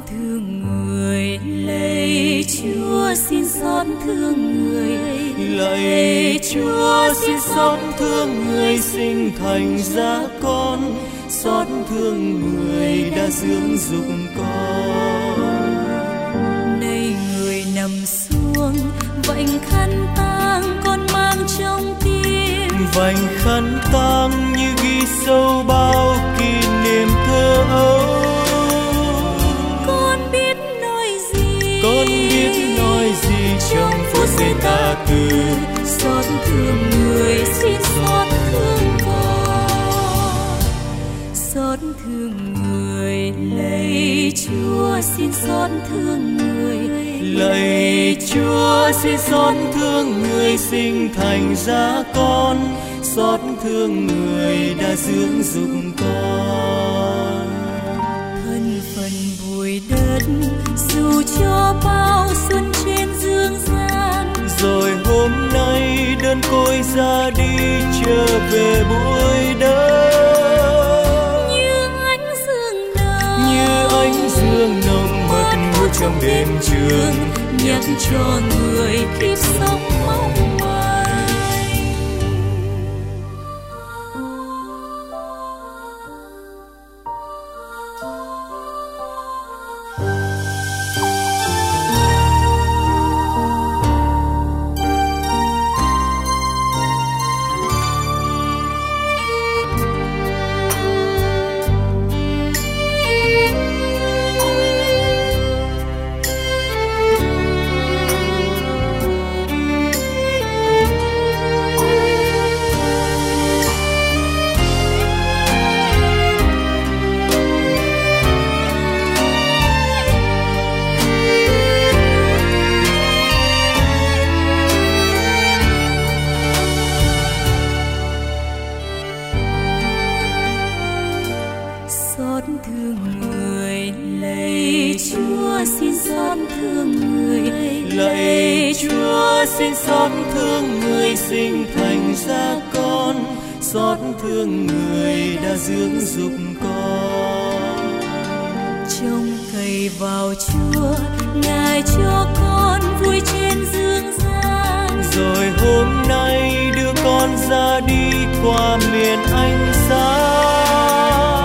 thương người, lạy Chúa xin xót thương người, lạy Chúa xin xót thương người sinh thành ra con, xót thương người đã dưỡng dục con. Này người nằm xuống, vành khăn tang con mang trong tim, vành khăn tang như ghi sâu bao kỷ niệm thơ ấu. Con biết nói gì, con biết nói gì trong phút giây ta từ xót thương người xin xót thương con, xót thương người, lạy Chúa xin xót thương người, lạy Chúa xin xót thương người sinh thành ra con, xót thương người đã dưỡng dục con. Thân phận bụi đất dù cho bao xuân trên dương gian, rồi hôm nay đơn côi ra đi trở về bụi đất. như ánh dương nồng, như ánh dương nồng mật ngút trong đêm trường, nhắc cho người kiếp sống mong manh. Xót thương người, lạy Chúa xin xót thương người, lạy Chúa xin xót thương người sinh thành ra con, xót thương người đã dưỡng dục con. trông cậy vào Chúa, Ngài cho con vui trên dương gian, rồi hôm nay đưa con ra đi qua miền ánh sáng.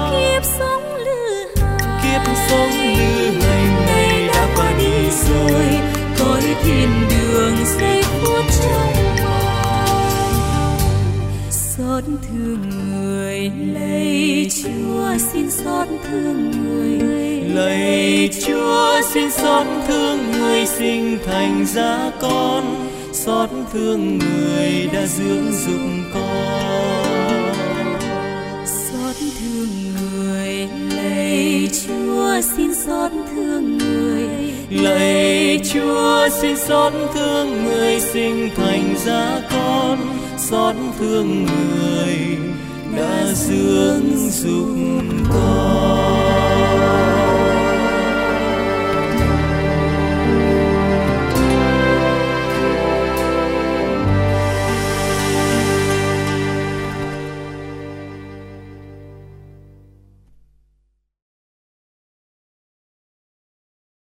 Kiếp sống lữ hành này đã qua đi rồi, cõi thiên đường giây phút trông mong. Xót thương người, lạy Chúa xin xót thương người, lạy Chúa xin xót thương người sinh thành ra con, xót thương người đã dưỡng dục con. Xót thương người, lạy Chúa xin xót thương người, lạy Chúa xin xót thương người sinh thành ra con, xót thương người đã dưỡng dục con.